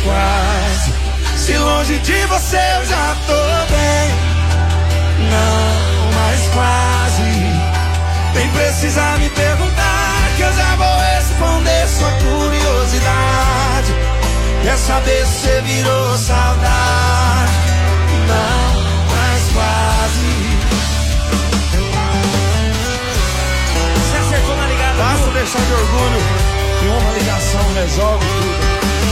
quase. Se longe de você eu já tô bem. Não, mas quase. Nem precisa me perguntar, que eu já vou responder sua curiosidade. Quer saber se você virou saudade? Não, mas quase. Você acertou na ligada. Basta deixar de orgulho e uma ligação resolve tudo.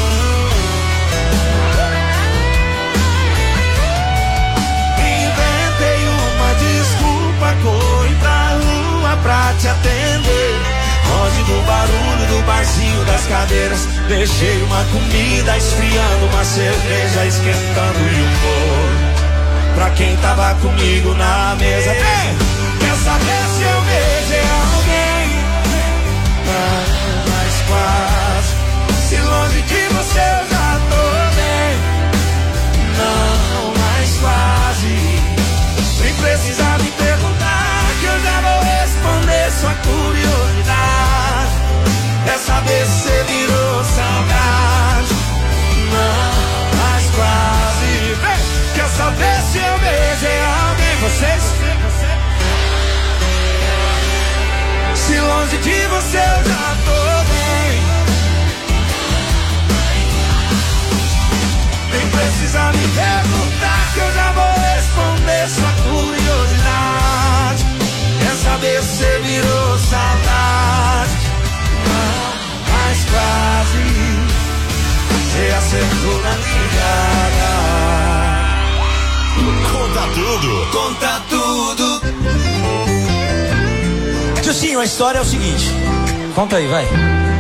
Inventei uma desculpa, corri pra rua pra te atender. Longe do barulho do barzinho das cadeiras, deixei uma comida esfriando, uma cerveja esquentando e um bolo pra quem tava comigo na mesa. Quer saber se eu beijei alguém? Não, mas quase. Se longe de você eu já tô bem. Não, mas quase. Nem precisa me perguntar, que eu já vou responder sua curiosidade. Quer saber se você virou saudade? Não, mas quase. Quer saber se eu beijei alguém? Vocês? Se longe de você eu já tô bem. Nem precisa me perguntar, que eu já vou responder sua curiosidade. Quer saber se você virou saudade? Não, mas quase. Você acertou na ligada. Conta tudo. Conta tudo. Sim, a história é o seguinte. Conta aí, vai.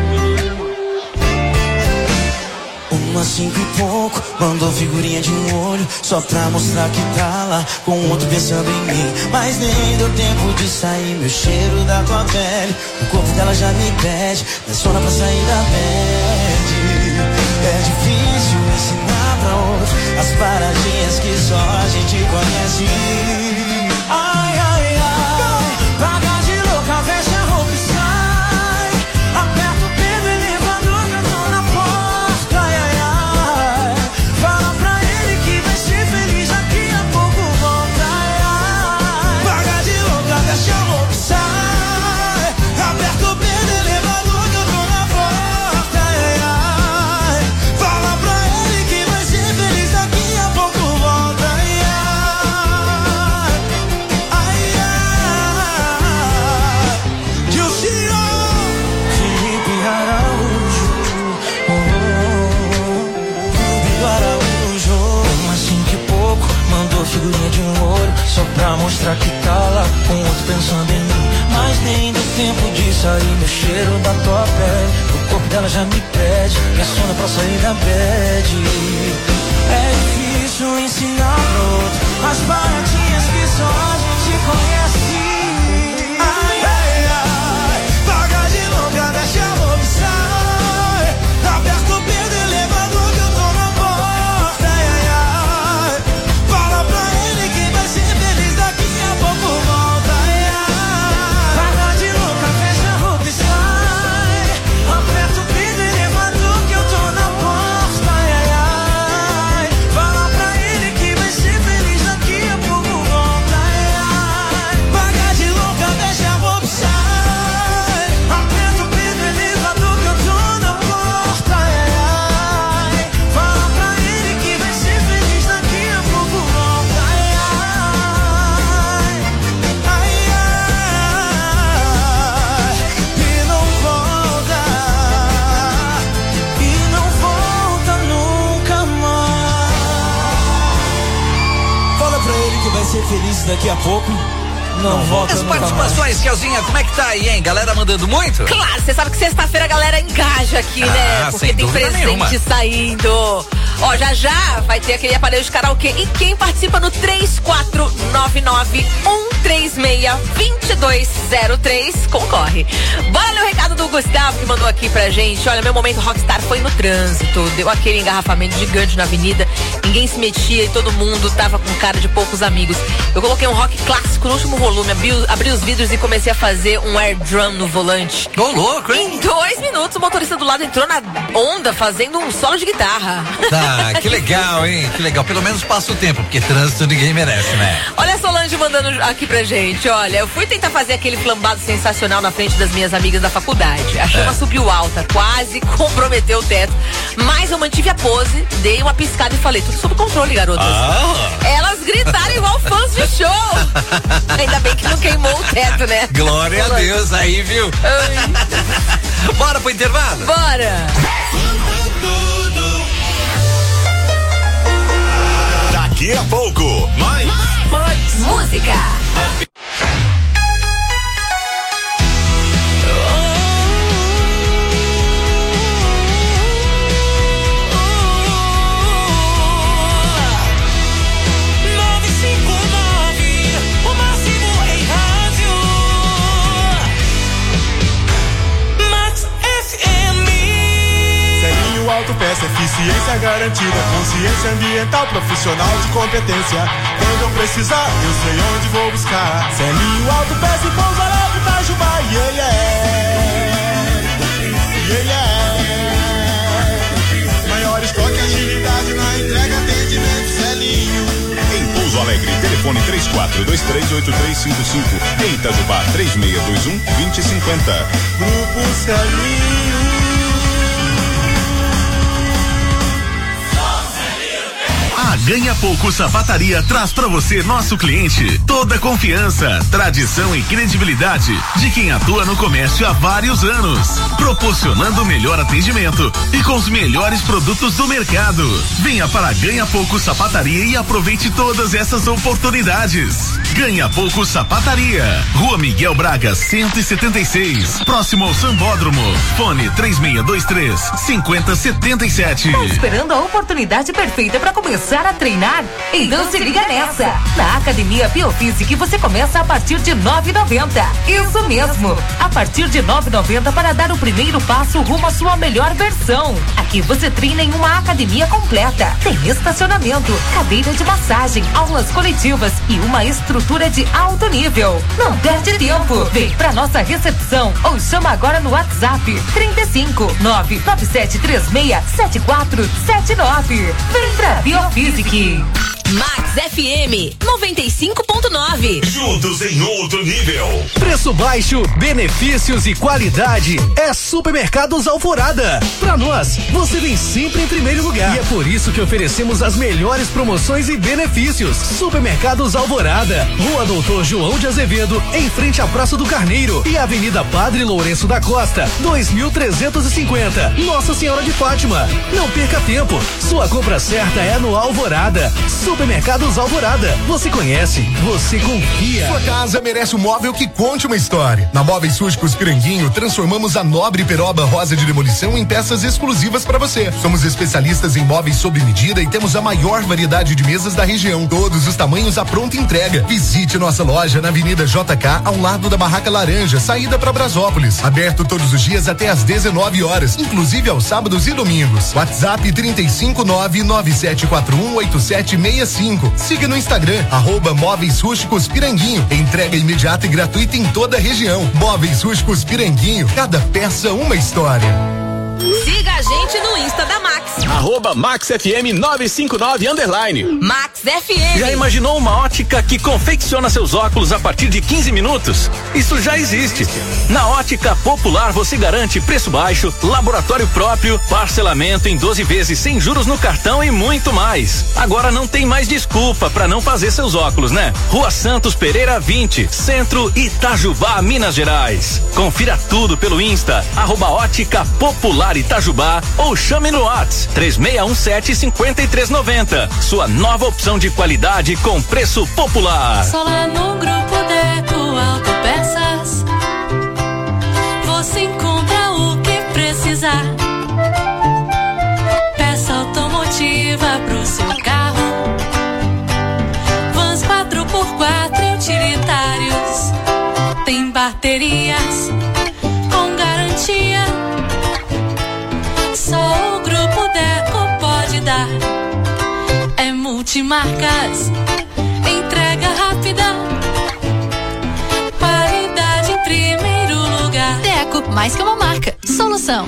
Uma 5 e pouco, mandou figurinha de um olho, só pra mostrar que tá lá com outro pensando em mim. Mas nem deu tempo de sair meu cheiro da tua pele. O corpo dela já me pede, me sono pra sair da bed. É difícil ensinar pra outro as paradinhas que só a gente conhece. Ai, ai, ai, paga de louca, fecha a roupa e sai. Aperta o dedo, elevador, que eu tô na porta. Ai, ai, ai, fala pra ele que vai ser feliz, daqui a pouco volta. Ai, ai, paga de louca, fecha a roupa e sai. Aperta o dedo, elevador, que eu tô na porta. Ai, ai, fala pra ele que vai ser feliz, daqui a pouco volta. Ai, ai, ai, ai. Dilcinho, Felipe Araújo, Rubinho Araújo. Uma 5 e pouco, mandou figurinha de um olho, só pra mostrar que tá lá com outro pensando em mim. Mas nem deu tempo de sair meu cheiro da tua pele. O corpo dela já me pede, me sono pra sair da bed. É difícil ensinar pro outro as paradinhas que só a gente conhece. Ai, ai, ai, paga de louca, deixa a roupa e sai. Aperta o dedo, elevador, que eu tô na porta. Ai, ai, ai, fala pra ele que vai ser feliz, daqui a pouco volta. Ai, ai, paga de louca, fecha a roupa e sai. Aperta o dedo, elevador, que eu tô na porta. Ai, ai, ai, fala pra ele que vai ser feliz, daqui a pouco volta. Ai, ai, paga de louca, fecha a roupa e sai. Aperta o dedo, elevador, que eu tô na porta. Ai, ai, fala pra ele que vai ser feliz, daqui a pouco volta. Ai, ai, ai, ai, e não volta, e não volta nunca mais. Fala pra ele que vai ser feliz daqui a pouco. Não volta As nunca mais. participações, Kelzinha, como é que tá aí, hein? Galera mandando muito? Claro, você sabe que sexta-feira a galera engaja aqui, né? Porque sem tem dúvida presente nenhuma. saindo. Ó, já já vai ter aquele aparelho de karaokê. E quem participa no 3499 9362203 concorre. Bora ler o recado do Gustavo que mandou aqui pra gente. Olha, meu momento rockstar foi no trânsito. Deu aquele engarrafamento gigante na avenida. Ninguém se metia e todo mundo tava com cara de poucos amigos. Eu coloquei um rock clássico no último volume, abri os vidros e comecei a fazer um air drum no volante. Ô, louco, hein? Em 2 minutos o motorista do lado entrou na onda fazendo um solo de guitarra. Tá, que legal, hein? Que legal. Pelo menos passa o tempo, porque trânsito ninguém merece, né? Olha a Solange mandando aqui pra gente. Olha, eu fui tentar fazer aquele flambado sensacional na frente das minhas amigas da faculdade. A chama subiu alta, quase comprometeu o teto. Mas eu mantive a pose, dei uma piscada e falei, tudo sob controle, garotas. Elas gritaram igual fãs de show. Ainda bem que não queimou o teto, né? Glória a Deus aí, viu? Bora pro intervalo? Bora! Daqui a pouco, mais música. Autopeça, eficiência garantida, consciência ambiental, profissional de competência. Quando eu precisar, eu sei onde vou buscar. Celinho Autopeça e Pouso Alegre, Itajubá, yeah, yeah. Maior estoque, agilidade na entrega, atendimento, Celinho. Em Pouso Alegre, telefone 34238355. Em Itajubá, 3621-2050. Grupo Celinho. A Ganha Pouco Sapataria traz pra você, nosso cliente, toda a confiança, tradição e credibilidade de quem atua no comércio há vários anos, proporcionando o melhor atendimento e com os melhores produtos do mercado. Venha para a Ganha Pouco Sapataria e aproveite todas essas oportunidades. Ganha Pouco Sapataria, Rua Miguel Braga 176, próximo ao Sambódromo. Fone 3623-5077. Tá esperando a oportunidade perfeita para começar a treinar? Então se liga nessa! Na Academia Biofísica você começa a partir de R$ 9,90. Isso mesmo! A partir de R$ 9,90 para dar o primeiro passo rumo à sua melhor versão. Aqui você treina em uma academia completa. Tem estacionamento, cadeira de massagem, aulas coletivas e uma estrutura de alto nível. Não perde tempo! Vem pra nossa recepção ou chama agora no WhatsApp 35 99736 7479. Vem pra Biofísica. Max FM 95.9. Juntos em outro nível. Preço baixo, benefícios e qualidade é Supermercados Alvorada. Pra nós, você vem sempre em primeiro lugar. E é por isso que oferecemos as melhores promoções e benefícios. Supermercados Alvorada, Rua Doutor João de Azevedo, em frente à Praça do Carneiro e Avenida Padre Lourenço da Costa, 2350, Nossa Senhora de Fátima. Não perca tempo, sua compra certa é no Alvorada. Supermercados Alvorada, você conhece, você confia. Sua casa merece um móvel que conte uma história. Na Móveis Rústicos Piranguinho, transformamos a nobre peroba rosa de demolição em peças exclusivas para você. Somos especialistas em móveis sob medida e temos a maior variedade de mesas da região. Todos os tamanhos à pronta entrega. Visite nossa loja na Avenida JK, ao lado da Barraca Laranja, saída para Brasópolis. Aberto todos os dias até às 19 horas, inclusive aos sábados e domingos. WhatsApp 35997418765. Siga no Instagram, @Móveis Rústicos Piranguinho. Entrega imediata e gratuita em toda a região. Móveis Rústicos Piranguinho, cada peça uma história. Siga a gente no Insta da Max. @MaxFM959_. Max FM. Já imaginou uma ótica que confecciona seus óculos a partir de 15 minutos? Isso já existe. Na Ótica Popular você garante preço baixo, laboratório próprio, parcelamento em 12 vezes sem juros no cartão e muito mais. Agora não tem mais desculpa para não fazer seus óculos, né? Rua Santos Pereira 20, Centro, Itajubá, Minas Gerais. Confira tudo pelo Insta, @Ótica Popular Itajubá ou chame no WhatsApp 3617-5390. Sua nova opção de qualidade com preço popular. Só lá no Grupo Deco Autopeças você encontra o que precisar. Peça automotiva pro seu carro, vans 4x4 e utilitário. baterias com garantia. Só o Grupo Deco pode dar. É multimarcas, entrega rápida, qualidade em primeiro lugar. Deco, mais que uma marca, solução.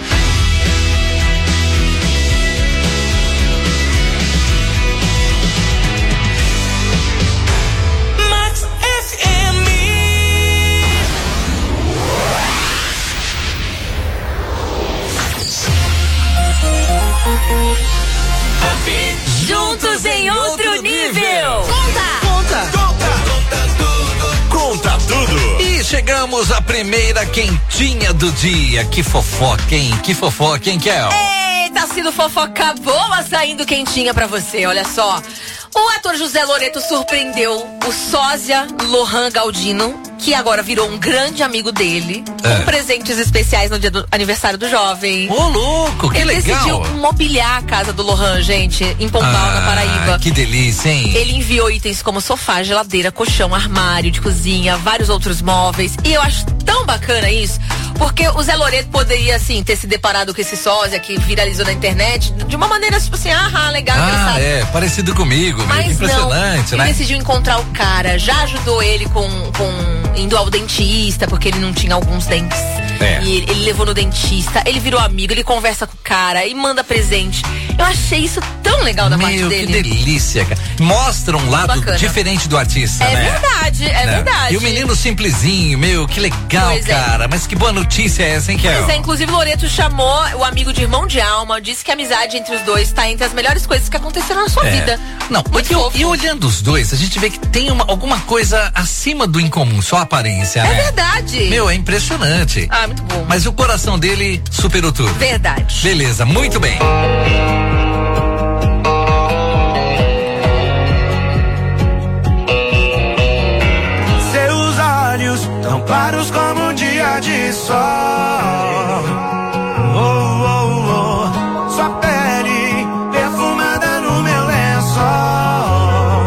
Juntos em outro nível. Conta tudo. E chegamos à primeira quentinha do dia. Que fofoca, hein? Que fofoca, hein, Kel? Eita, sido fofoca boa saindo quentinha pra você, olha só. O ator José Loreto surpreendeu o sósia Lohan Galdino, que agora virou um grande amigo dele, com presentes especiais no dia do aniversário do jovem. Ô, louco, que legal. Ele decidiu mobiliar a casa do Lohan, gente, em Pombal, na Paraíba. Que delícia, hein? Ele enviou itens como sofá, geladeira, colchão, armário de cozinha, vários outros móveis. E eu acho tão bacana isso, porque o Zé Loreto poderia, assim, ter se deparado com esse sósia que viralizou na internet de uma maneira, tipo assim, legal, engraçado. Parecido comigo. Mas impressionante, não, né? ele decidiu encontrar o cara, já ajudou ele indo ao dentista, porque ele não tinha alguns dentes. E ele levou no dentista, ele virou amigo, ele conversa com o cara e manda presente. Eu achei isso tão legal da parte dele. Que delícia, cara. Mostra um lado diferente do artista, né? É verdade. E o menino simplesinho, que legal, cara. Mas que boa notícia é essa, hein, Kel? Pois é, inclusive o Loreto chamou o amigo de irmão de alma, disse que a amizade entre os dois tá entre as melhores coisas que aconteceram na sua vida. Não, e olhando os dois, a gente vê que tem alguma coisa acima do incomum, só a aparência, né? É verdade. É impressionante. Muito bom. Mas o coração dele superou tudo. Verdade. Beleza, muito bem. Seus olhos tão claros como um dia de sol. Sua pele perfumada no meu lençol.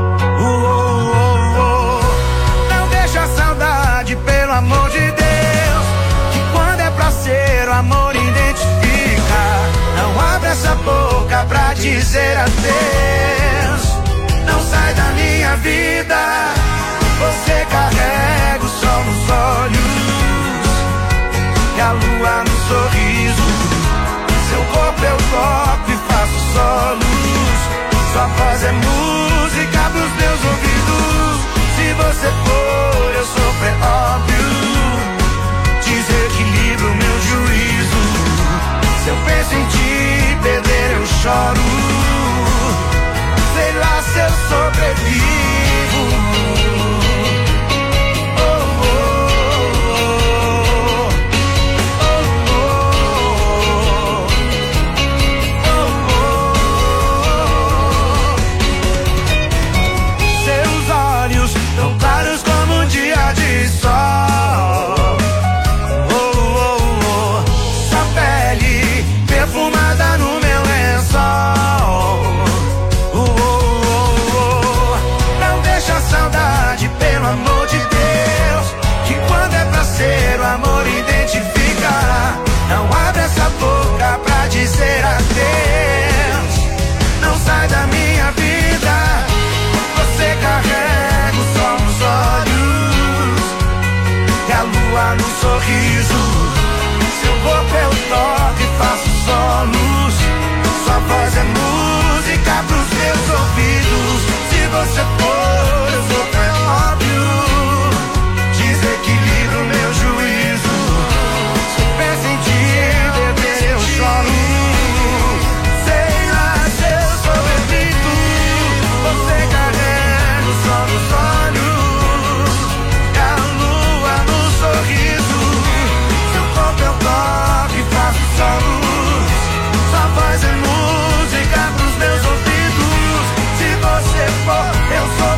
Não deixa a saudade, pelo amor de Deus, que quando é pra ser o amor identifica. Não abre essa boca pra dizer adeus. Não sai da minha vida. Você carrega o sol nos olhos e a lua no sorriso. Seu corpo eu toco e faço solos. Sua voz é música pros meus ouvidos. Se você for, eu sofro, é óbvio. Desequilibro meu juízo. Se eu penso em te perder, eu choro. Sei lá se eu sobrevivo. Tão claros como um dia de sol. Sua pele perfumada no meu lençol. Não deixa a saudade, pelo amor de Deus, que quando é pra ser o amor identifica. Não abre essa boca pra dizer adeus. Não sai da minha vida. Você carrega o sol nos olhos e a lua no sorriso. Seu corpo eu toco e faço solos. Sua voz é música pros meus ouvidos. Se você for, eu sou tão óbvio. Desequilibro meu juízo. Se eu penso em te beber, eu choro. Sei lá se eu sobrevivo. Você carrega o sol nos olhos e a lua no sorriso. Seu corpo eu toco e faço solos. Sua voz é música pros meus ouvidos. Se você for, eu sou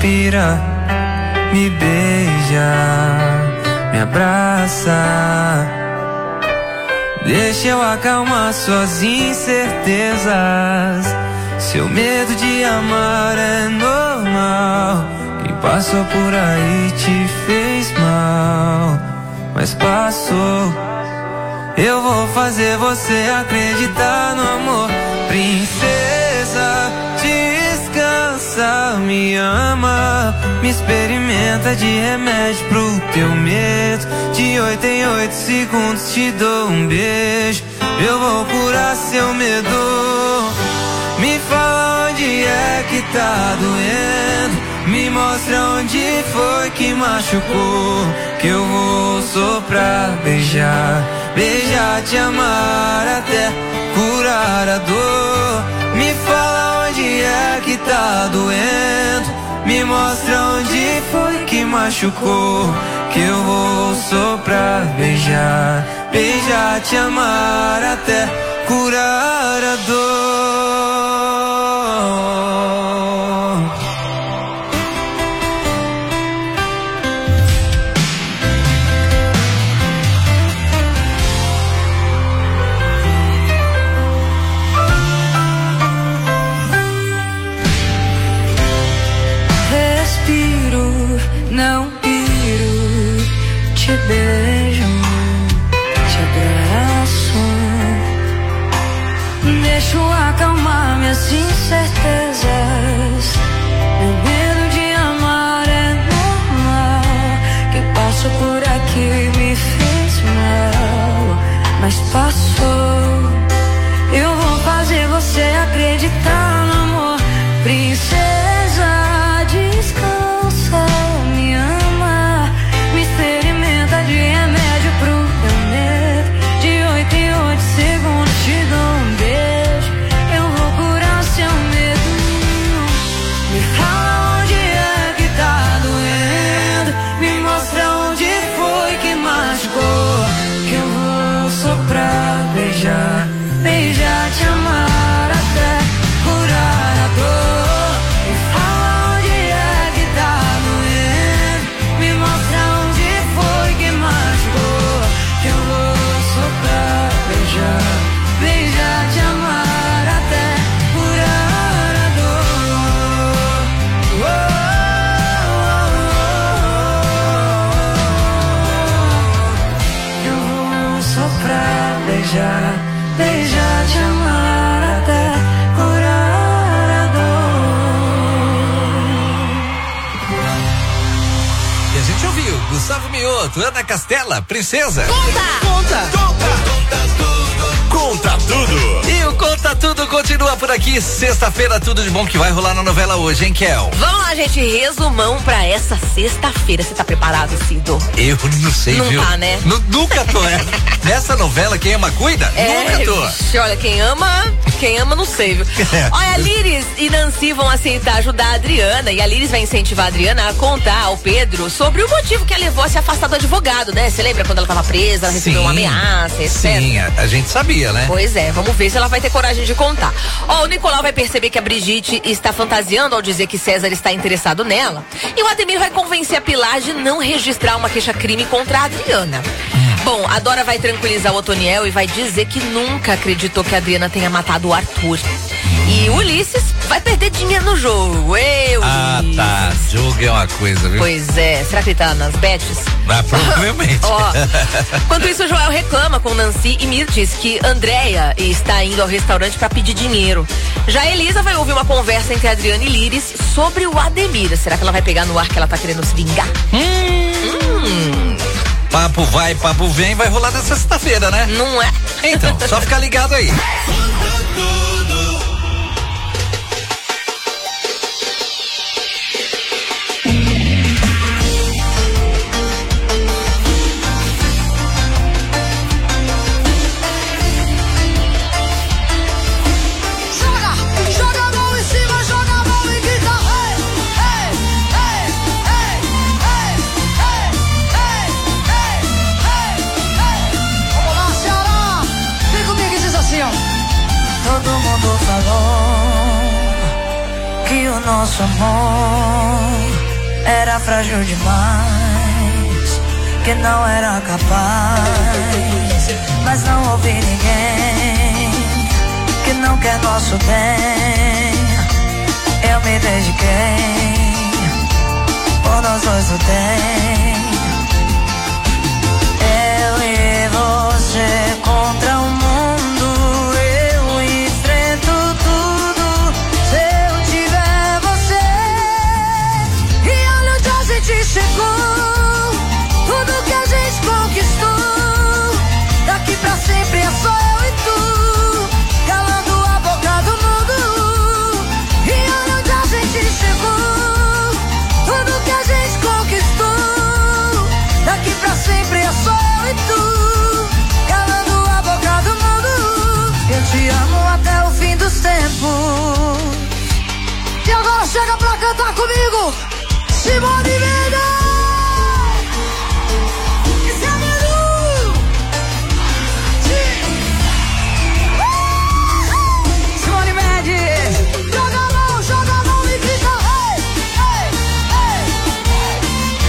respira, me beija, me abraça. Deixa eu acalmar suas incertezas. Seu medo de amar é normal. Quem passou por aí te fez mal, mas passou. Eu vou fazer você acreditar no amor. Princesa, descansa, me ama, me experimenta de remédio pro teu medo. De 8 em 8 segundos te dou um beijo. Eu vou curar seu medo. Me fala onde é que tá doendo, me mostra onde foi que machucou, que eu vou soprar, beijar, beijar, te amar até curar a dor. Me fala onde é que tá doendo, me mostra onde foi que machucou, que eu vou soprar, beijar, beijar, te amar até curar a dor. Respiro, não piro, te beijo, te abraço. Deixo acalmar minhas incertezas. Meu medo de amar é normal. Quem passou por aqui me fez mal, mas passou. Eu vou fazer você acreditar no amor. Princesa, descansa, me ama, me experimenta de remédio pro teu medo. De 8 em 8 segundos te dou um beijo. Eu vou curar seu medo. Me fala onde é que tá doendo, me mostra onde foi que machucou, que eu vou soprar, beijar, beijar, te amar até curar a dor. Me fala onde é que tá doendo, me mostra onde foi que machucou, que eu vou soprar, beijar, beijar, te amar até curar a dor. Eu vou soprar, beijar, beijar, te amar até curar a dor. E a gente ouviu Gustavo Mioto, Ana Castela, Princesa. Conta tudo. E o Conta Tudo continua por aqui. Sexta-feira, tudo de bom que vai rolar na novela hoje, hein, Kel? Vamos lá, gente, resumão pra essa sexta-feira. Você tá preparado, Cido? Eu não sei, não viu? Não tá, né? Nunca tô. Nessa novela, quem ama cuida? Nunca tô. Vixe, olha, quem ama, não sei, viu? Olha, a Liris e Nancy vão aceitar ajudar a Adriana, e a Liris vai incentivar a Adriana a contar ao Pedro sobre o motivo que a levou a se afastar do advogado, né? Você lembra quando ela tava presa, ela recebeu uma ameaça, etc. Sim, a gente sabia, né? Pois é, vamos ver se ela vai ter coragem de contar. Ó, o Nicolau vai perceber que a Brigitte está fantasiando ao dizer que César está interessado nela, e o Ademir vai convencer a Pilar de não registrar uma queixa-crime contra a Adriana. Bom, a Dora vai tranquilizar o Otoniel e vai dizer que nunca acreditou que a Adriana tenha matado o Arthur. E o Ulisses vai perder dinheiro no jogo. Ulisses. Tá. Jogo é uma coisa, viu? Pois é. Será que ele tá nas bets? Provavelmente. Ó, enquanto isso, o Joel reclama com Nancy e Mirtes que Andréia está indo ao restaurante para pedir dinheiro. Já a Elisa vai ouvir uma conversa entre Adriana e Liris sobre o Ademir. Será que ela vai pegar no ar que ela tá querendo se vingar? Papo vai, papo vem, vai rolar nessa sexta-feira, né? Não é? Então, só ficar ligado aí. Todo mundo falou que o nosso amor era frágil demais, que não era capaz, mas não ouvi ninguém que não quer nosso bem. Eu me dediquei, por nós dois lutei. Eu e você contra o mundo, eu enfrento tudo se eu tiver você. E olha onde a gente chegou, tudo que a gente conquistou, daqui pra sempre é só eu e tu, calando a boca do mundo. E olha onde a gente chegou, tudo que a gente conquistou, daqui pra sempre é só eu e tu, calando a boca do mundo. Eu te amo até o fim dos tempos. E agora chega pra cantar comigo, Simone Mendes. Simone Mendes, joga a mão e grita, ei, ei, ei.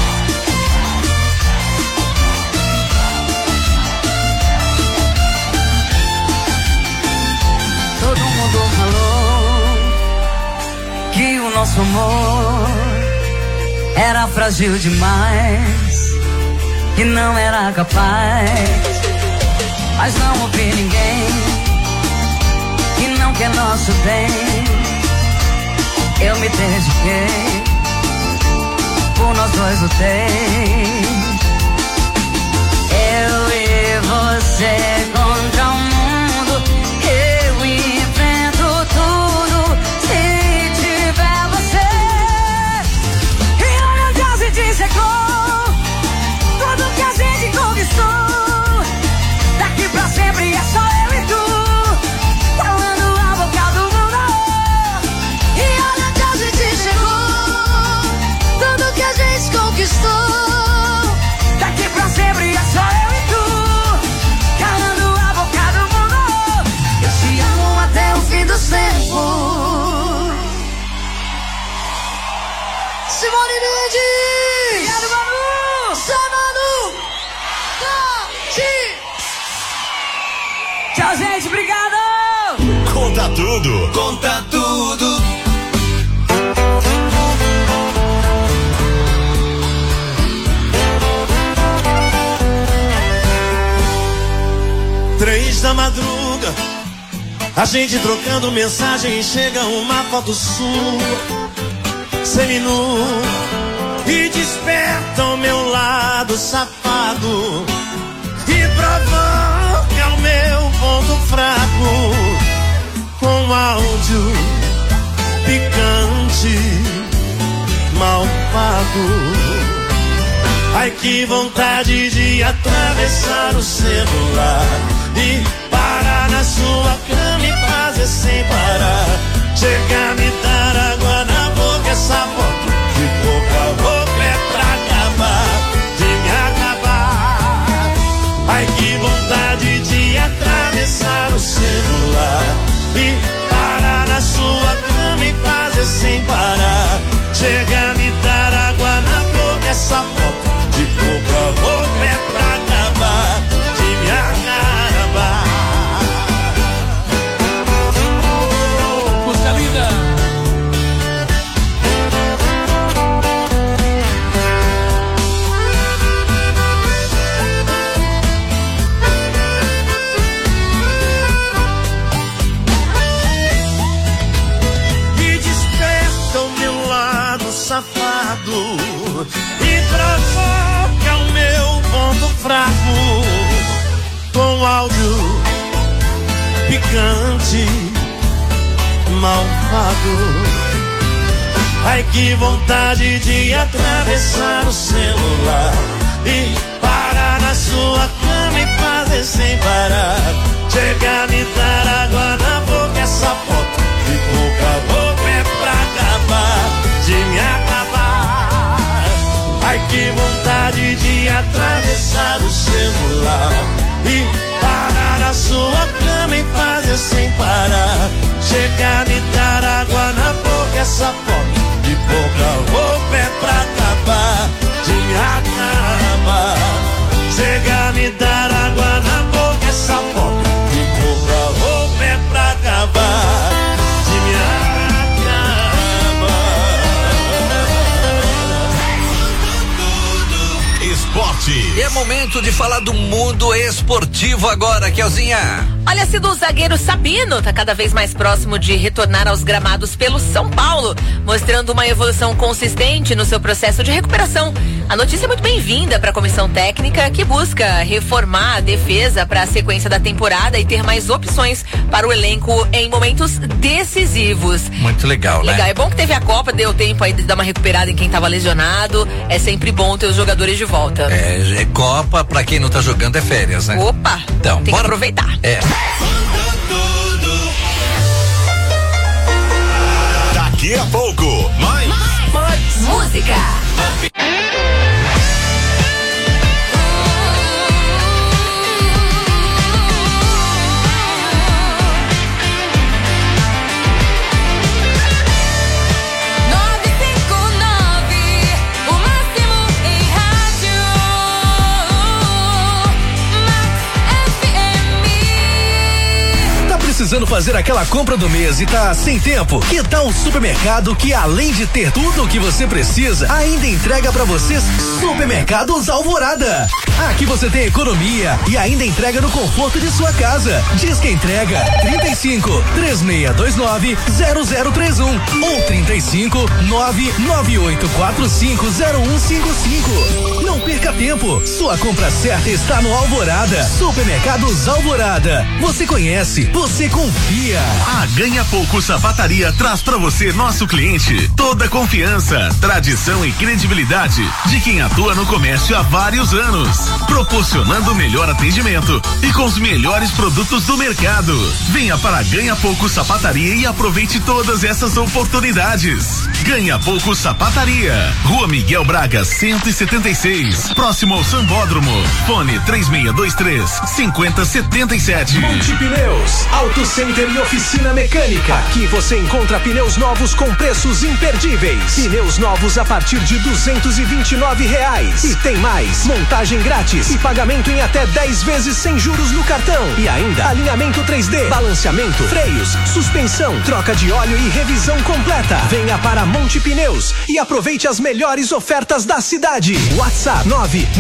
Todo mundo falou que o nosso amor era frágil demais, que não era capaz, mas não ouvi ninguém que não quer nosso bem. Eu me dediquei, por nós dois lutei. Eu e você contra o mundo, eu enfrento tudo se tiver você. E olha onde a gente chegou, tudo que a gente conquistou, daqui pra sempre é só eu e tu, calando a boca do mundo. E olha onde a gente chegou, tudo que a gente conquistou, daqui pra sempre é só eu e tu, calando a boca do mundo. Eu te amo até o fim dos tempos. Simone Mendes! Obrigado, Manu! Sai, Manu! Tchau, gente, obrigado! Conta tudo. Conta tudo. Três da madruga, a gente trocando mensagem, chega uma foto sua, seminu, e desperta o meu lado safado, e provoca o meu ponto fraco, com áudio picante, mal pago. Ai, que vontade de atravessar o celular e parar na sua cama e fazer sem parar. Chega a me dar água na boca, essa foto de boca a boca é pra acabar, de me acabar. Ai, que vontade de atravessar o celular e parar na sua cama e fazer sem parar. Chega a me dar água na boca, essa foto de boca a boca é pra acabar, de me acabar. Música linda. E desperta o meu lado safado e provoca o meu ponto fraco, com áudio picante, malvado. Ai, que vontade de atravessar o celular e parar na sua cama e fazer sem parar. Chega a me dar água na boca, essa foto de boca a boca é pra acabar, de me acabar. Ai, que vontade de atravessar o celular e parar na sua cama e fazer sem parar. Chega a me dar água na boca, essa foto de boca a boca é pra acabar. momento de falar do mundo esportivo agora, Kelzinha. Olha, se do zagueiro Sabino tá cada vez mais próximo de retornar aos gramados pelo São Paulo, mostrando uma evolução consistente no seu processo de recuperação. A notícia é muito bem-vinda para a comissão técnica que busca reformar a defesa para a sequência da temporada e ter mais opções para o elenco em momentos decisivos. Muito legal, né? Legal, é bom que teve a Copa, deu tempo aí de dar uma recuperada em quem tava lesionado. É sempre bom ter os jogadores de volta. É Copa, pra quem não tá jogando é férias, né? Opa, então, tem que aproveitar. Daqui a pouco, mais música. Precisando fazer aquela compra do mês e tá sem tempo? Que tal o supermercado que, além de ter tudo o que você precisa, ainda entrega pra vocês? Supermercados Alvorada. Aqui você tem economia e ainda entrega no conforto de sua casa. Diz que entrega 35 3629 0031 ou 35 99845 0155. Não perca tempo. Sua compra certa está no Alvorada. Supermercados Alvorada. Você conhece, você confia. A Ganha Pouco Sapataria traz pra você, nosso cliente, toda a confiança, tradição e credibilidade de quem atua no comércio há vários anos, proporcionando o melhor atendimento e com os melhores produtos do mercado. Venha para Ganha Pouco Sapataria e aproveite todas essas oportunidades. Ganha Pouco Sapataria, Rua Miguel Braga 176, próximo ao Sambódromo. Fone 3623-5077. Monte Pneus, Auto Center e oficina mecânica. Aqui você encontra pneus novos com preços imperdíveis. Pneus novos a partir de R$229. E tem mais, montagem grátis e pagamento em até 10 vezes sem juros no cartão. E ainda alinhamento 3D, balanceamento, freios, suspensão, troca de óleo e revisão completa. Venha para Monte Pneus e aproveite as melhores ofertas da cidade. WhatsApp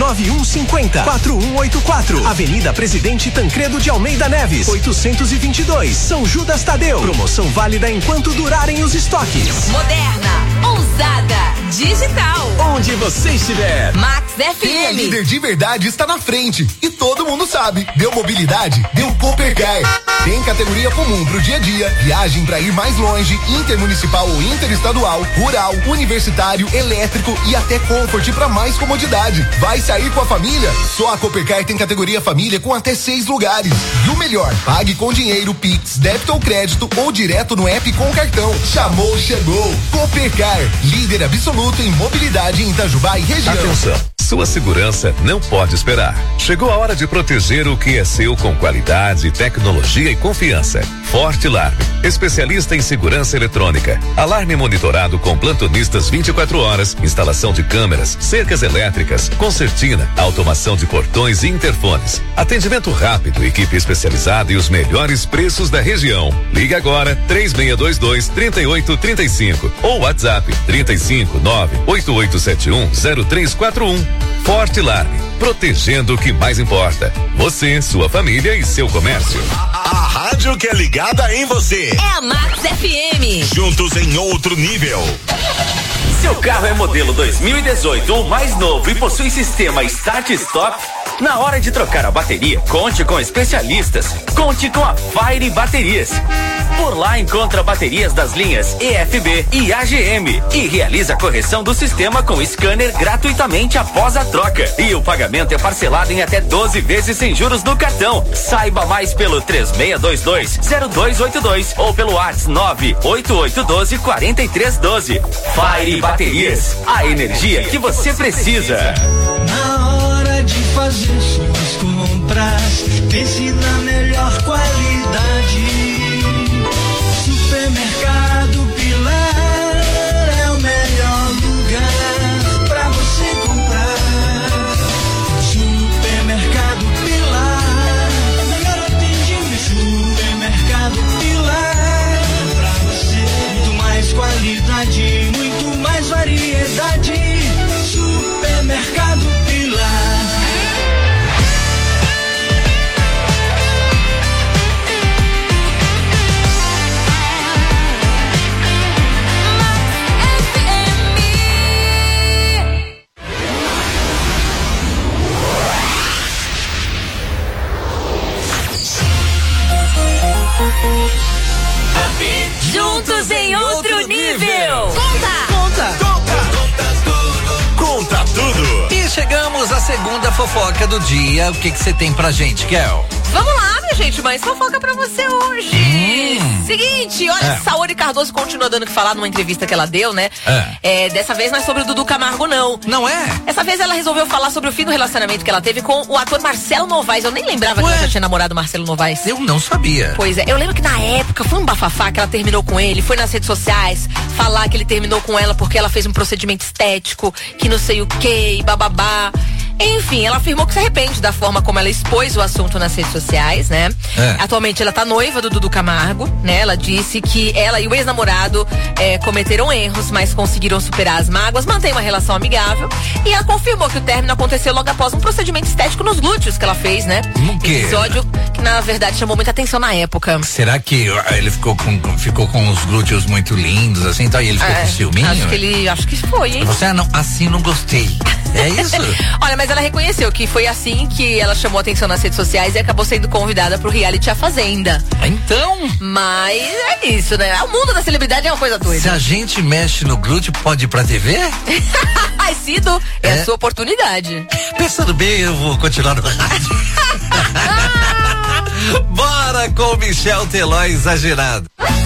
99150-4184. Avenida Presidente Tancredo de Almeida Neves, 822, São Judas Tadeu. Promoção válida enquanto durarem os estoques. Moderna, ousada, digital. Onde você estiver. Max Quem é FM. líder de verdade está na frente. E todo mundo sabe. Deu mobilidade, deu Coopercar. Tem categoria comum pro dia a dia, viagem pra ir mais longe, intermunicipal ou interestadual, rural, universitário, elétrico e até Comfort pra mais comodidade. Vai sair com a família? Só a Coopercar tem categoria família com até 6 lugares. E o melhor, pague com dinheiro, Pix, débito ou crédito ou direto no app com cartão. Chamou, chegou. Coopercar, líder absoluto em mobilidade em Itajubá e região. Atenção, sua segurança não pode esperar. Chegou a hora de proteger o que é seu com qualidade, tecnologia e confiança. Forte Alarme, especialista em segurança eletrônica. Alarme monitorado com plantonistas 24 horas, instalação de câmeras, cercas elétricas, concertina, automação de portões e interfones. Atendimento rápido, equipe especializada e os melhores preços da região. Ligue agora 3622-3835 ou WhatsApp 359-8871-0341. Forte Alarme, protegendo o que mais importa. Você, sua família e seu comércio. A rádio que é ligada em você. É a Max FM. Juntos em outro nível. Seu carro é modelo 2018 ou mais novo e possui sistema Start Stop? Na hora de trocar a bateria, conte com especialistas. Conte com a Fire Baterias. Por lá encontra baterias das linhas EFB e AGM e realiza a correção do sistema com scanner gratuitamente após a troca. E o pagamento é parcelado em até 12 vezes sem juros no cartão. Saiba mais pelo 3622-0282 ou pelo WhatsApp 98812-4312. Fire Baterias, a energia que você precisa. Na hora de fazer suas compras, pense na melhor qualidade. Supermercado Pilar é o melhor lugar pra você comprar. Supermercado Pilar, melhor atendimento. Supermercado Pilar, pra você muito mais qualidade, muito mais variedade. Supermercado Pilar. Juntos em outro nível. Conta tudo. E chegamos à segunda fofoca do dia. O que você tem pra gente, Kel? Vamos lá, minha gente, mais fofoca pra você hoje. Seguinte, olha, Saori Cardoso continua dando o que falar numa entrevista que ela deu, né? Dessa vez não é sobre o Dudu Camargo, não. Não é? Essa vez ela resolveu falar sobre o fim do relacionamento que ela teve com o ator Marcelo Novaes. Eu nem lembrava que ela já tinha namorado o Marcelo Novaes. Eu não sabia. Pois é, eu lembro que na época foi um bafafá que ela terminou com ele, foi nas redes sociais falar que ele terminou com ela porque ela fez um procedimento estético, que não sei o que, bababá. Enfim, ela afirmou que se arrepende da forma como ela expôs o assunto nas redes sociais, né? Atualmente ela tá noiva do Dudu Camargo, né? Ela disse que ela e o ex-namorado cometeram erros, mas conseguiram superar as mágoas, mantém uma relação amigável. E ela confirmou que o término aconteceu logo após um procedimento estético nos glúteos que ela fez, né? O quê? Episódio que na verdade chamou muita atenção na época. Será que ele ficou com os glúteos muito lindos, assim, então e ele ficou com ciúminho? Acho que foi, hein? Você não, assim não gostei. É isso? Olha, mas ela reconheceu que foi assim que ela chamou atenção nas redes sociais e acabou sendo convidada pro reality A Fazenda. Então? Mas é isso, né? O mundo da celebridade é uma coisa doida. Se a gente mexe no glúteo, pode ir pra TV? Ai, Cido, é a sua oportunidade. Pensando bem, eu vou continuar no rádio. Bora com o Michel Teló exagerado.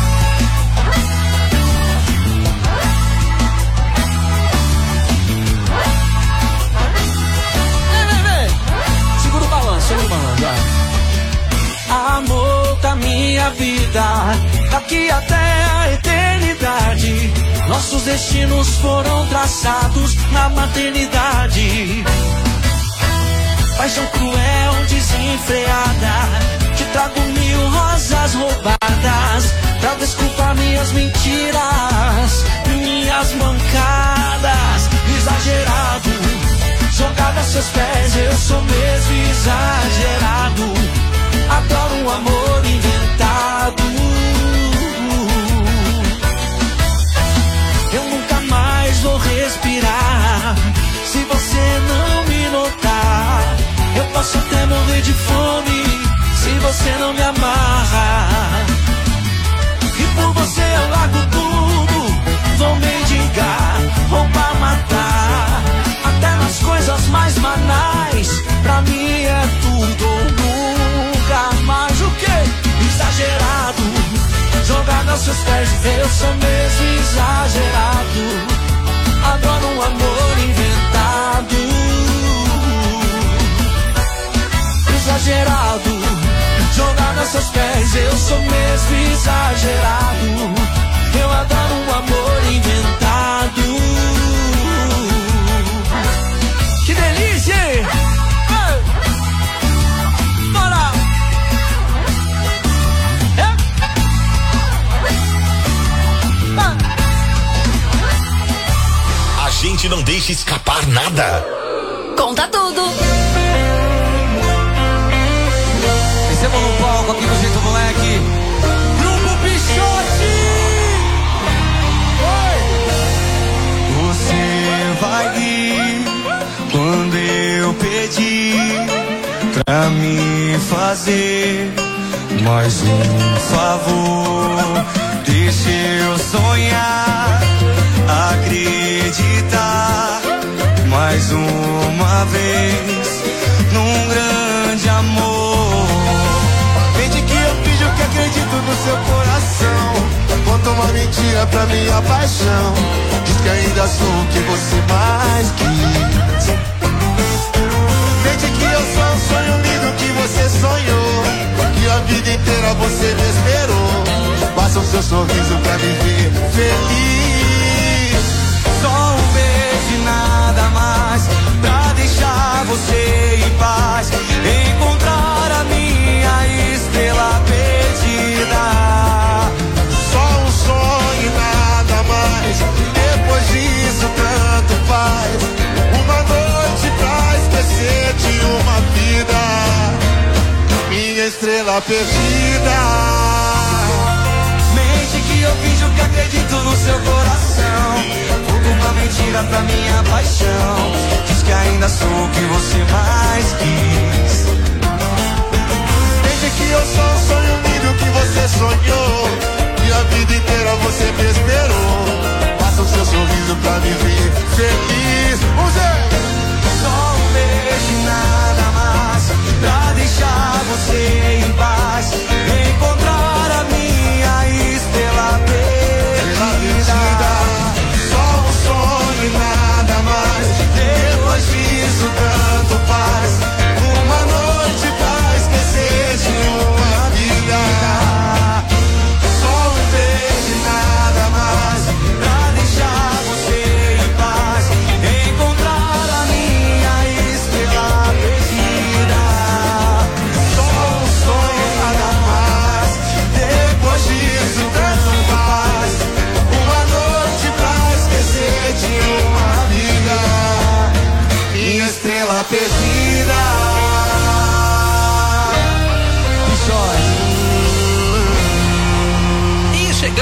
Amor da minha vida, daqui até a eternidade, nossos destinos foram traçados na maternidade. Paixão cruel, desenfreada, te trago 1000 rosas roubadas, pra desculpar minhas mentiras, minhas mancadas. Exagerado, jogado a seus pés, eu sou mesmo exagerado. Adoro um amor inventado. Eu nunca mais vou respirar se você não me notar. Eu posso até morrer de fome se você não me amarrar. E por você eu largo tudo, vou mendigar, roubar, matar. Até nas coisas mais banais, pra mim é tudo ou nunca mais. O que? Exagerado, jogado aos seus pés, eu sou mesmo exagerado. Adoro um amor inventado. Exagerado, jogado aos seus pés, eu sou mesmo exagerado. Eu adoro um amor inventado. Que delícia! Bora! A gente não deixa escapar nada. Conta tudo! Recebam no palco aqui no Jeito Moleque, Grupo Pichote! Você vai vir quando eu pedir pra me fazer mais um favor. Deixa eu sonhar, acreditar mais uma vez num grande amor. Mente que eu finjo que acredito no seu coração, conta uma mentira pra minha paixão. Diz que ainda sou o que você mais quis. Mente que eu sou um sonho lindo que você sonhou, que a vida inteira você me esperou. Basta o seu sorriso pra me ver feliz. Só um beijo e nada mais, pra deixar você em paz. Encontrar a minha estrela perdida. Só um sonho e nada mais, depois disso tanto faz. Uma noite pra esquecer de uma vida, minha estrela perdida. Mente que eu finjo que acredito no seu coração, conto uma mentira pra minha paixão. Diz que ainda sou o que você mais quis. Mente que eu sou um sonho lindo que você sonhou, e a vida inteira você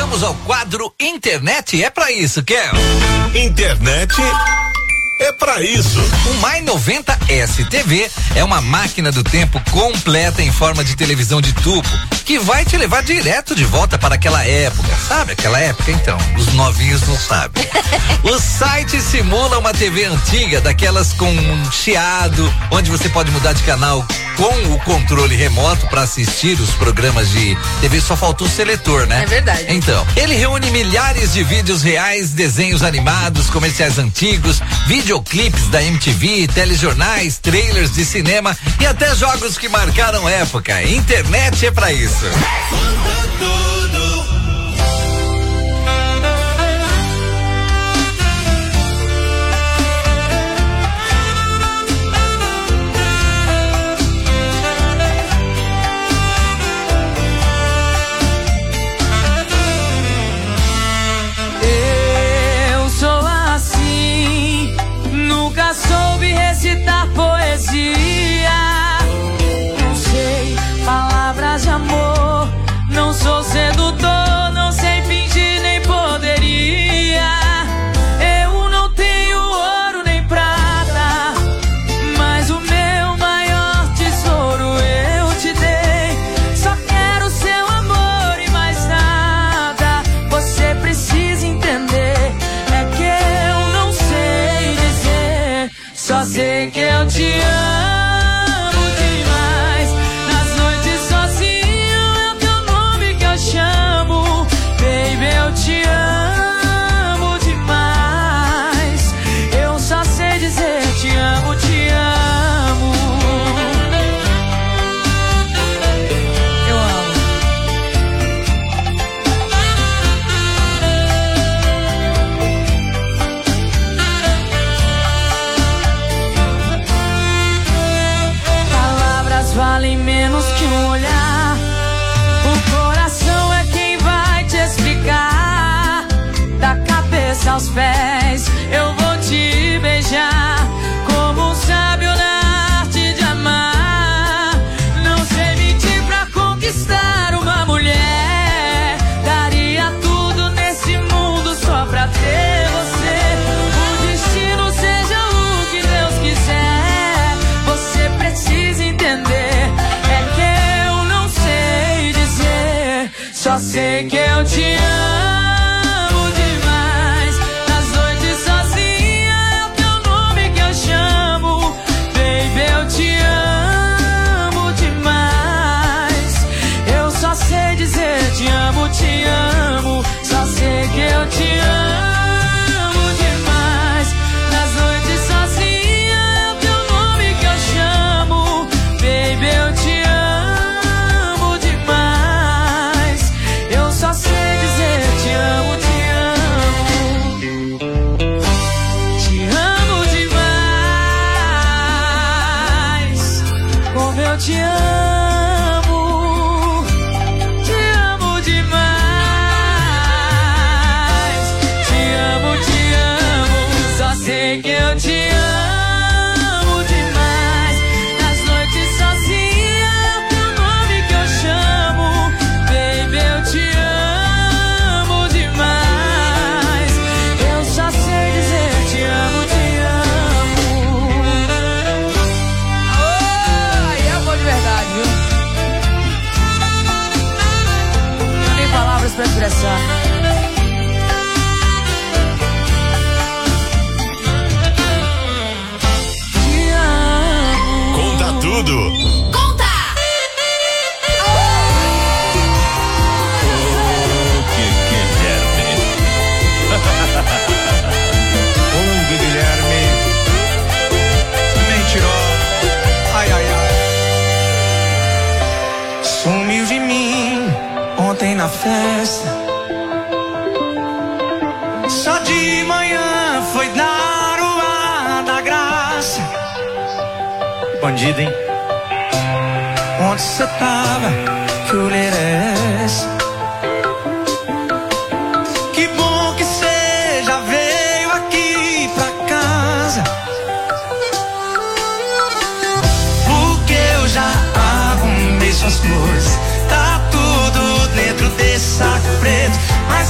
Vamos ao quadro Internet é pra isso, Kel. Internet é pra isso. O Mais 90S TV é uma máquina do tempo completa em forma de televisão de tubo que vai te levar direto de volta para aquela época. Sabe aquela época? Então, os novinhos não sabem. O site simula uma TV antiga, daquelas com um chiado, onde você pode mudar de canal com o controle remoto para assistir os programas de TV. Só faltou o seletor, né? É verdade. Então, ele reúne milhares de vídeos reais, desenhos animados, comerciais antigos, videoclipes da MTV, telejornais, trailers de cinema e até jogos que marcaram época. Internet é pra isso. Soube recitar poesia, não sei palavras de amor, não sou sedutor, não sei fingir nem poderia. Eu não tenho ouro nem prata, mas o meu maior tesouro eu te dei. Só quero seu amor e mais nada. Você precisa entender, é que eu não sei dizer. Só sei que eu te amo demais. Nas noites sozinho é o teu nome que eu chamo. Baby, eu te amo demais. Eu só sei dizer te amo, te amo. Eu amo. Valem menos que um olhar. O coração é quem vai te explicar. Da cabeça aos pés eu vou te beijar, como um sábio na arte de amar. Não sei mentir pra conquistar uma mulher. Daria tudo nesse mundo só pra ter você. O destino seja o que Deus quiser. Você precisa entender. Só sei que eu te amo demais. Nas noites sozinha é o teu nome que eu chamo. Baby, eu te amo demais. Eu só sei dizer te amo, te amo. Só sei que eu te amo demais. Nas noites sozinha é o teu nome que eu chamo. Baby, eu te amo. Só sei dizer te amo, te amo. Te amo demais. Como eu te amo. Te amo demais. Te amo, te amo. Só sei que eu te amo demais. Nas noites sozinha é o teu nome que eu chamo. Baby, eu te amo. Pra expressar. Te amo. Conta tudo. Conta! Guilherme. Guilherme. Mentiroso. Ai, ai, ai. Sumiu de mim ontem na festa. Só de manhã foi dar o ar da graça. Bandido, hein? Onde cê tava? Que olheira é essa? Que bom que cê já veio aqui pra casa, porque eu já arrumei suas coisas. Tá tudo dentro desse saco preto, mas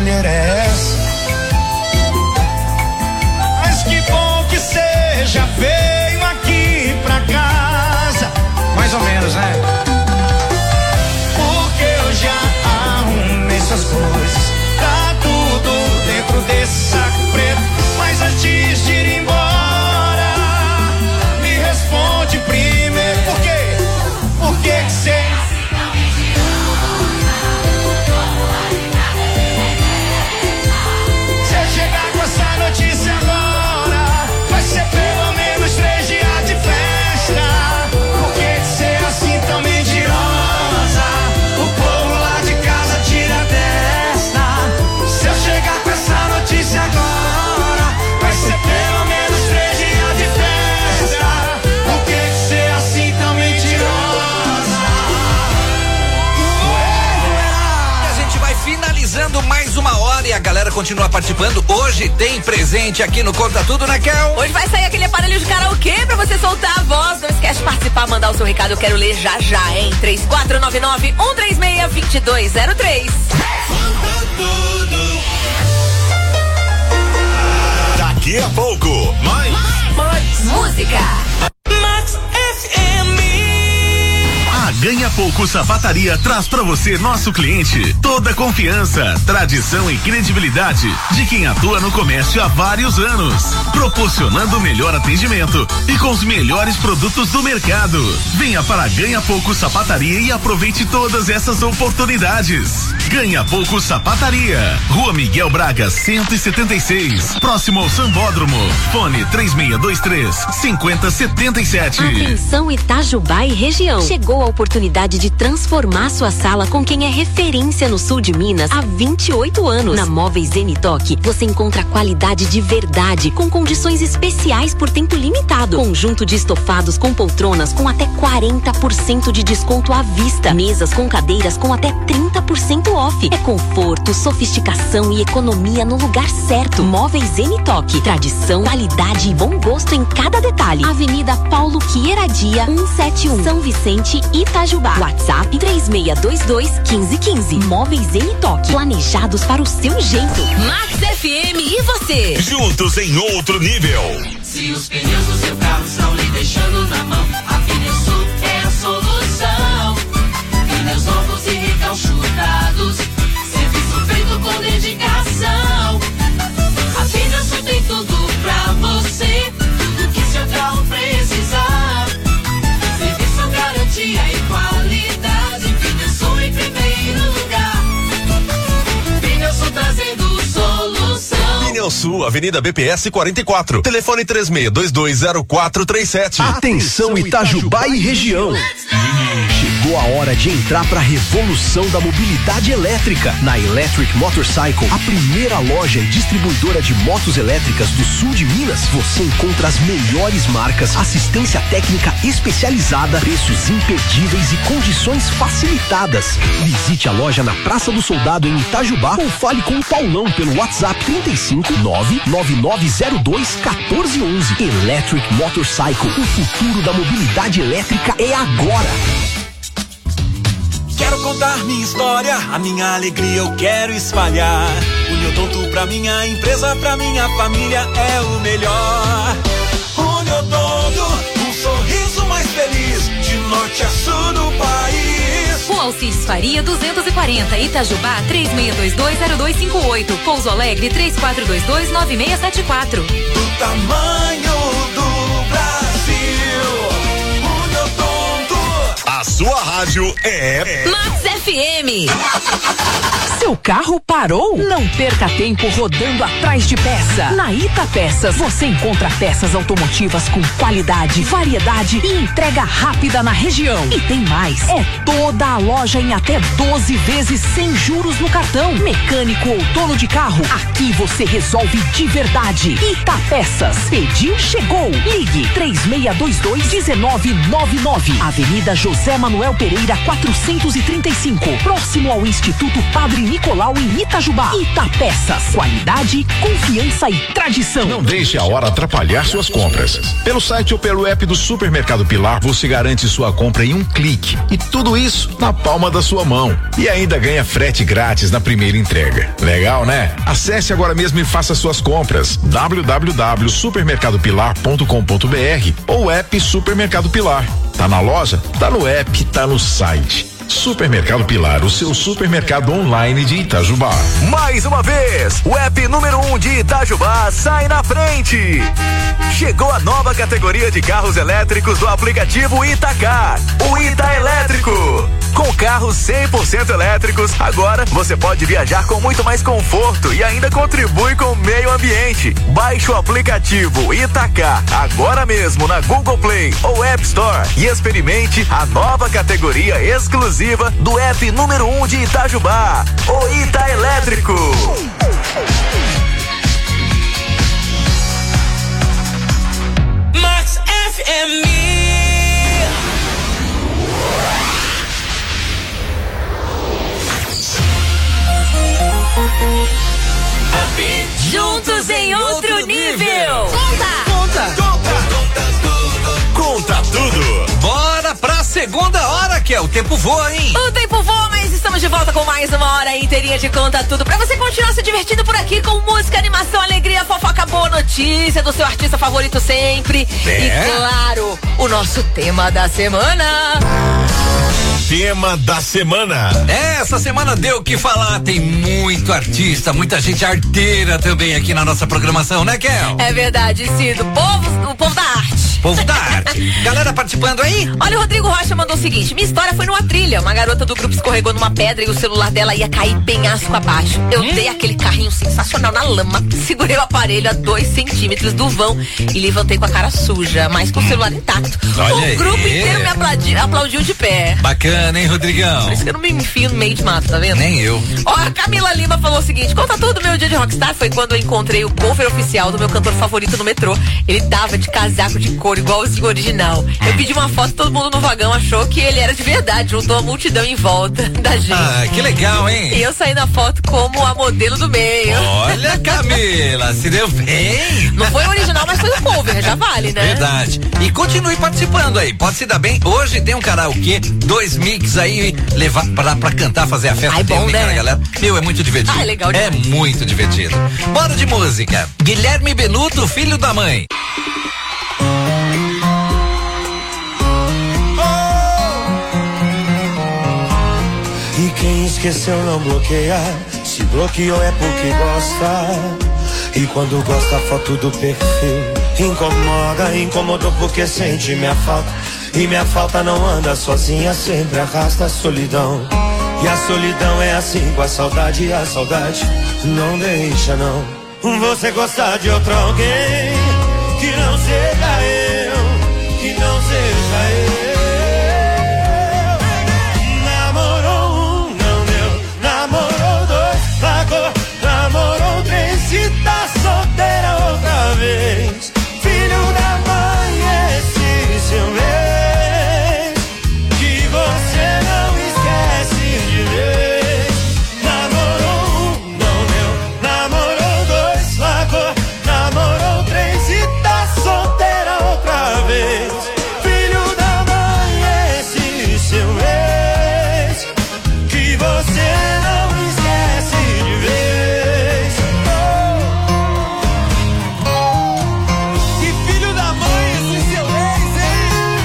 mulher é essa? Mas que bom que você já veio aqui pra casa. Mais ou menos, né? Porque eu já arrumei suas coisas, tá tudo dentro desse saco preto. Mas antes de ir embora, me responde primeiro. Por quê? Por que que você... Se chegar com essa notícia agora, vai ser pelo menos 3 dias de festa. Por que que você é assim tão mentirosa? O povo lá de casa tira desta. Se eu chegar com essa notícia agora, vai ser pelo menos 3 dias de festa. Por que que você é assim tão mentirosa? A gente vai finalizando mais uma hora e a galera continua participando. Hoje tem presente aqui no Conta Tudo, né, Kel? Hoje vai sair aquele aparelho de karaokê pra você soltar a voz. Não esquece de participar, mandar o seu recado. Eu quero ler já já, hein? 3499-136-2203. Daqui a pouco, mais música. Max FM. A Ganha Pouco Sapataria traz pra você, nosso cliente, toda a confiança, tradição e credibilidade de quem atua no comércio há vários anos, proporcionando o melhor atendimento e com os melhores produtos do mercado. Venha para a Ganha Pouco Sapataria e aproveite todas essas oportunidades. Ganha Pouco Sapataria, Rua Miguel Braga 176, próximo ao Sambódromo. Fone 3623-5077. Atenção Itajubá e região. Chegou a oportunidade de transformar sua sala com quem é referência no sul de Minas há 28 anos. Na Móveis Zenitoc, você encontra qualidade de verdade, com condições especiais por tempo limitado. Conjunto de estofados com poltronas com até 40% de desconto à vista. Mesas com cadeiras com até 30% off. É conforto, sofisticação e economia no lugar certo. Móveis Zenitoc, tradição, qualidade e bom gosto em cada detalhe. Avenida Paulo Queiradia, 171, São Vicente, Itajubá. WhatsApp 3622-1515. Móveis Zenitoc, planejados para o seu jeito. Max FM e você? Juntos em outro nível. Se os pneus do seu carro estão lhe deixando na mão, a Pneusul é a solução. Pneus novos e recalchutados, serviço feito com dedicação. A Pneusul tem tudo pra você, tudo que seu carro precisar. Serviço, garantia e qualidade, Pneusul em primeiro lugar. Pneusul trazendo solução. Pneusul, Avenida BPS 44, telefone 36220437. Atenção Itajubá e região. Chegou a hora de entrar para a revolução da mobilidade elétrica. Na Electric Motorcycle, a primeira loja e distribuidora de motos elétricas do sul de Minas, você encontra as melhores marcas, assistência técnica especializada, preços imperdíveis e condições facilitadas. Visite a loja na Praça do Soldado em Itajubá ou fale com o Paulão pelo WhatsApp 359-9902-1411. Electric Motorcycle, o futuro da mobilidade elétrica é agora. Quero contar minha história, a minha alegria eu quero espalhar. Uniodonto pra minha empresa, pra minha família é o melhor. Uniodonto, um sorriso mais feliz, de norte a sul do país. Rua Alcides Faria 240, Itajubá 36220258, Pouso Alegre 34229674. Do tamanho do Brasil, Uniodonto. A sua rádio é Max FM. Seu carro parou? Não perca tempo rodando atrás de peça. Na Ita Peças você encontra peças automotivas com qualidade, variedade e entrega rápida na região. E tem mais, é toda a loja em até 12 vezes sem juros no cartão. Mecânico ou dono de carro, aqui você resolve de verdade. Ita Peças, pediu, chegou. Ligue 3622-1999, Avenida José Manuel Manuel Pereira 435, próximo ao Instituto Padre Nicolau em Itajubá. Itapeças, qualidade, confiança e tradição. Não deixe a hora atrapalhar suas compras. Pelo site ou pelo app do Supermercado Pilar, você garante sua compra em um clique. E tudo isso na palma da sua mão. E ainda ganha frete grátis na primeira entrega. Legal, né? Acesse agora mesmo e faça suas compras. www.supermercadopilar.com.br ou app Supermercado Pilar. Tá na loja? Tá no app, tá no site. Supermercado Pilar, o seu supermercado online de Itajubá. Mais uma vez, o app número 1 de Itajubá sai na frente. Chegou a nova categoria de carros elétricos do aplicativo Itacar, o Ita Elétrico. Com carros 100% elétricos, agora você pode viajar com muito mais conforto e ainda contribui com o meio ambiente. Baixe o aplicativo Itacar agora mesmo na Google Play ou App Store e experimente a nova categoria exclusiva do app número 1 de Itajubá, o Ita Elétrico. Max FM. Juntos em outro nível. Conta tudo. Bora pra segunda hora, que é o tempo voa, hein? O tempo voa, mas estamos de volta com mais uma hora inteirinha de Conta Tudo pra você continuar se divertindo por aqui com música, animação, alegria, fofoca, boa notícia do seu artista favorito sempre. E claro, o nosso tema da semana. Tema da semana. Essa semana deu o que falar, tem muito artista, muita gente arteira também aqui na nossa programação, né, Kel? É verdade, Cido, o povo da arte. Povo da arte. Galera participando aí? Olha, o Rodrigo Rocha mandou o seguinte: minha história foi numa trilha. Uma garota do grupo escorregou numa pedra e o celular dela ia cair penhasco abaixo. Eu dei aquele carrinho sensacional na lama, segurei o aparelho a 2 centímetros do vão e levantei com a cara suja, mas com o celular intacto. Olha o grupo aí. inteiro me aplaudiu de pé. Bacana, hein, Rodrigão? Por isso que eu não me enfio no meio de mato, tá vendo? Nem eu. Ó, a Camila Lima falou o seguinte: conta tudo, meu dia de rockstar foi quando eu encontrei o cover oficial do meu cantor favorito no metrô. Ele tava de casaco de couro igualzinho original. Eu pedi uma foto, todo mundo no vagão achou que ele era de verdade, juntou a multidão em volta da gente. Ah, que legal, hein? E eu saí na foto como a modelo do meio. Olha, Camila, se deu bem. Não foi original, mas foi o cover, já vale, né? Verdade. E continue participando aí, pode se dar bem. Hoje tem um karaokê, 2 mix aí, levar pra cantar, fazer a festa. Ai, tem bom, um link, né? galera. Meu, é muito divertido. Ah, é legal demais. É muito divertido. Bora de música. Guilherme Benuto, filho da mãe. E quem esqueceu não bloqueia, se bloqueou é porque gosta. E quando gosta a foto do perfil incomoda, incomodou porque sente minha falta. E minha falta não anda sozinha, sempre arrasta a solidão. E a solidão é assim com a saudade, e a saudade não deixa não. Você gostar de outro alguém que não seja eu, que não seja eu. Namorou 3, se tá solteira outra vez. Filho da mãe, esse seu ex, que você não esquece de vez. Namorou 1, não deu. Namorou 2, largou. Namorou 3, se tá solteira outra vez. Filho da mãe, esse seu ex, que você não esquece de vez. Que filho da mãe esse seu ex, hein?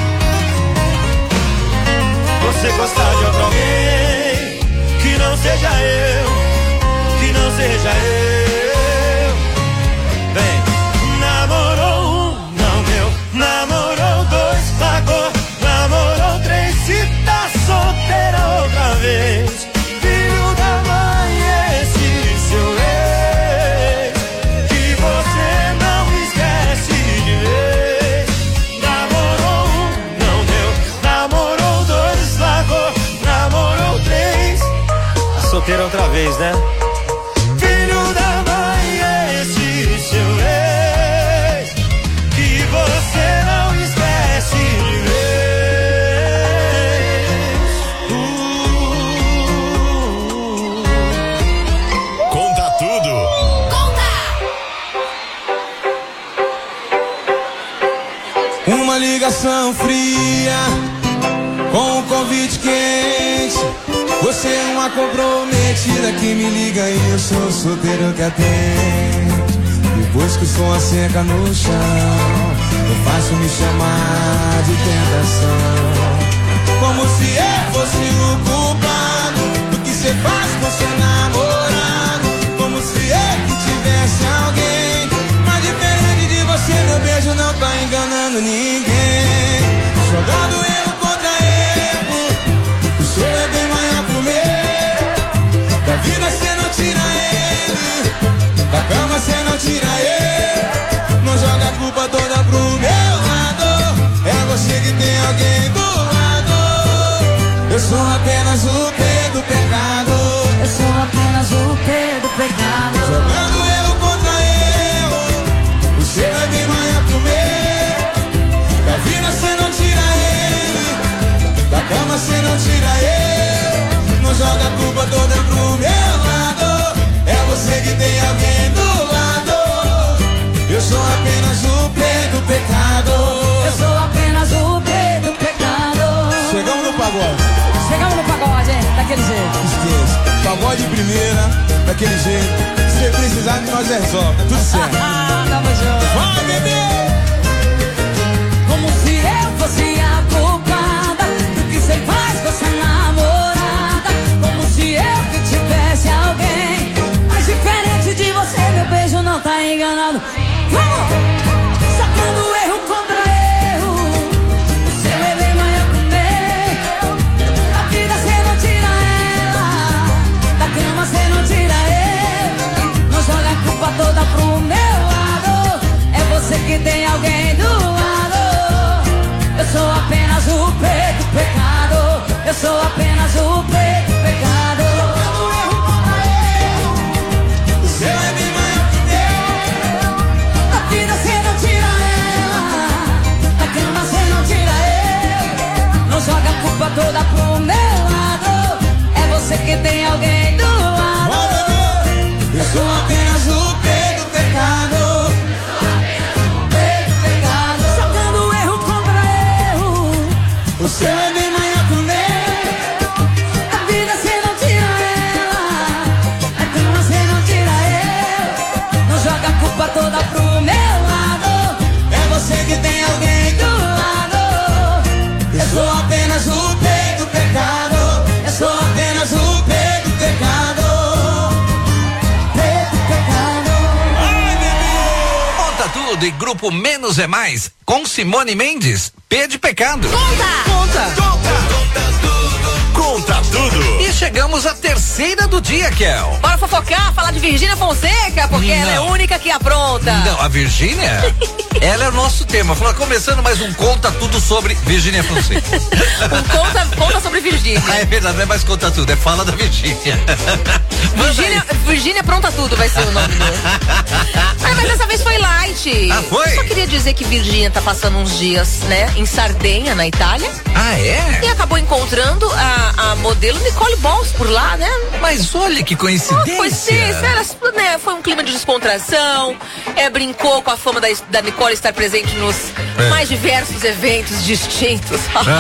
Você gostar de outro alguém que não seja eu, que não seja eu. Vem. Namorou 1, não deu. Namorou 2, pagou. Namorou 3, se tá solteira outra vez. Filho da mãe, esse seu ex, que você não esquece de vez. Namorou 1, não deu. Namorou 2, largou. Namorou 3, tá solteira outra vez, né? Filho da mãe, esse seu ex, que você não esquece de vez. uma ligação fria, com um convite quente. Você é uma comprometida que me liga e eu sou solteiro que atende. Depois que o som seca no chão, eu faço me chamar de tentação. Como se eu fosse o culpado do que você faz com seu namorado. Como se eu que tivesse alguém. Mas diferente de você, meu beijo não tá enganando ninguém. Jogando erro contra erro, o seu é bem maior pro meu. Da vida cê não tira ele, da cama cê não tira ele. Não joga a culpa toda pro meu lado. É você que tem alguém do lado. Eu sou apenas o P do pecado. Eu sou apenas o P do pecado. Jogando erro contra erro, o seu é bem maior pro meu. Da vida cê não tira ele, da cama cê não tira ele. Não joga a culpa toda pro meu lado. É você que tem alguém do lado. Eu sou apenas o P do pecado. Eu sou apenas o P do pecado. Chegamos no pagode. Chegamos no pagode, hein? Daquele jeito. Esqueça. Pagode de primeira, daquele jeito. Se você precisar, nós resolve. Tudo certo. Tamo junto. Vai, bebê! Como se eu fosse a culpada do que você faz com essa namorada. Como se eu que tivesse alguém. Mas diferente de você, meu beijo não tá enganado. Vamos! Sacando erro contra erro, o seu é bem maior que o meu. Da vida cê não tira ela, da cama cê não tira ele. Não joga a culpa toda pro meu lado. É você que tem alguém do lado. Eu sou apenas o P do pecado. Eu sou apenas o P do pecado. Sacando erro contra erro, o seu é bem maior que o meu. da vida cê não tira ela, da cama cê não tira ele. Não joga a culpa toda pro meu lado. É você que tem alguém do lado. Eu sou apenas o P do pecado. P do pecado. Sacando erro contra erro, O seu é bem maior que o meu. da vida cê não tira ela, da cama cê não tira ele. Não joga a culpa toda pro meu lado. É você que tem alguém do lado. Eu sou apenas o P do pecado. Eu sou apenas o P do pecado. P do pecado. Ai, bebê! Conta tudo e Grupo Menos é Mais com Simone Mendes. P de pecado. Conta tudo. E chegamos à terceira do dia, Kel. Bora fofocar, falar de Virgínia Fonseca, porque ela é a única que apronta. Não, a Virgínia, ela é o nosso tema. Fala, começando mais um Conta Tudo sobre Virgínia Fonseca. Conta sobre Virgínia. Ah, é verdade, não é mais Conta Tudo, é Fala da Virgínia. Virgínia Pronta Tudo vai ser o nome dele. Mas dessa vez foi light. Ah, foi? Eu só queria dizer que Virgínia tá passando uns dias, né, em Sardenha, na Itália. Ah, é? E acabou encontrando a modelo Nicole Bols por lá, né? Mas olha que coincidência. Coincidência, né? Foi um clima de descontração. Brincou com a fama da Nicole estar presente nos mais diversos eventos distintos.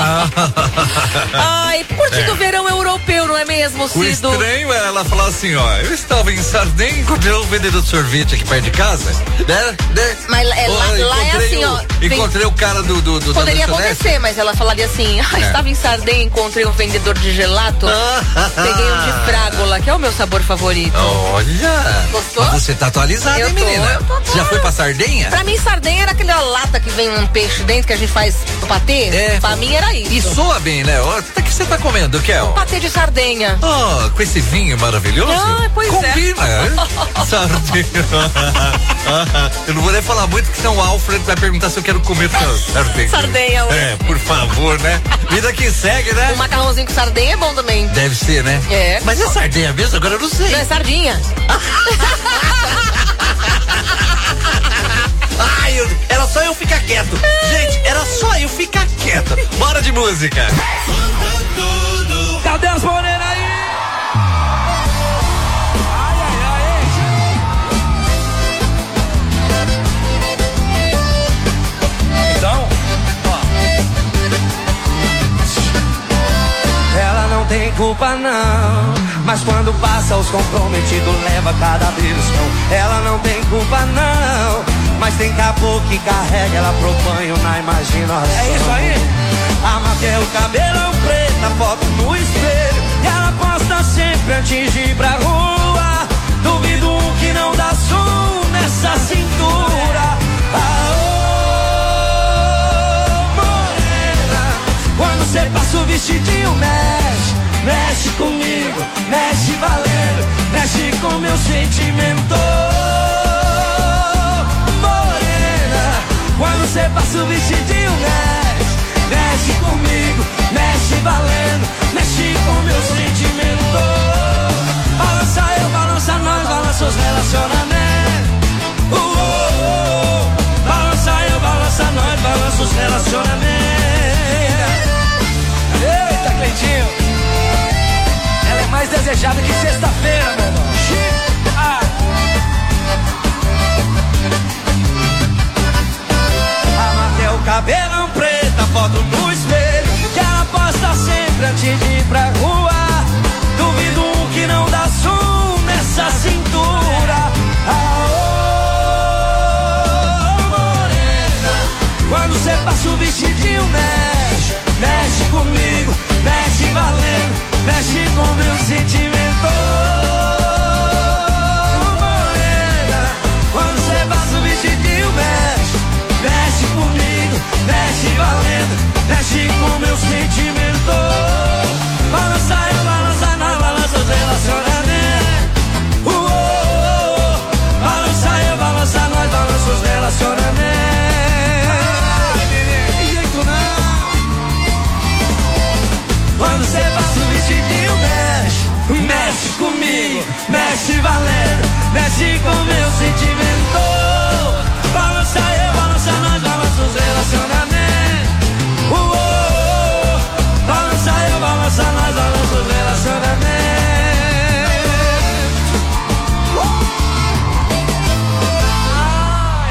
Ai, curtindo o verão europeu, não é mesmo, Cido? O estranho é ela falar assim, ó, eu estava em Sardenha, encontrei um vendedor de sorvete aqui perto de casa, né? Mas lá é assim, ó. Encontrei o cara do poderia acontecer, mas ela falaria assim, estava em Sardenha, encontrei um vendedor de gelato, peguei um de frágola, que é o meu sabor favorito. Olha! Gostou? Mas você tá atualizada, hein, menina? Você já foi pra Sardenha? Pra mim, Sardenha era aquela lata que vem um peixe dentro que a gente faz o patê. Pra mim era isso. E soa bem, né? O que você tá comendo, Kel? Patê de Sardenha. Oh, com esse vinho maravilhoso? Pois combina, Sardenha. Eu não vou nem falar muito, porque senão o Alfred vai perguntar se eu quero comer sardenha. Sardenha. Por favor, né? Vida que segue, né? O macarrãozinho com sardenha é bom também. Deve ser, né? Mas é sardenha mesmo? Agora eu não sei. Não, é sardinha. Ai, era só eu ficar quieto. Gente, era só eu ficar quieto. Bora de música. Cadê as morenas aí? Então, ó, culpa não. Mas quando passa os comprometidos leva cada beliscão. Ela não tem culpa não. Mas tem caboclo que carrega ela pro banho na imaginação. É isso aí. A Maquia, o cabelão preto, a foto no espelho. E ela posta sempre antes de ir pra rua. Duvido um que não dá zoom nessa cintura. Quando cê passa o vestidinho, mexe, mexe comigo, mexe valendo, mexe com meu sentimento. Morena, quando cê passa o vestidinho, mexe, mexe comigo, mexe valendo, mexe com meu sentimento. Balança eu, balança nós, balança os relacionamentos. Balança eu, balança nós, balança os relacionamentos. Eita, Cleitinho, ela é mais desejada que sexta-feira, meu irmão. A Maquia, o cabelão preto, a foto no espelho. Que ela posta sempre antes de ir pra rua. Duvido um que não dá zoom nessa cintura. Morena, quando cê passa o vestidinho, mexe, mexe comigo, mexe valendo, mexe com meu sentimento.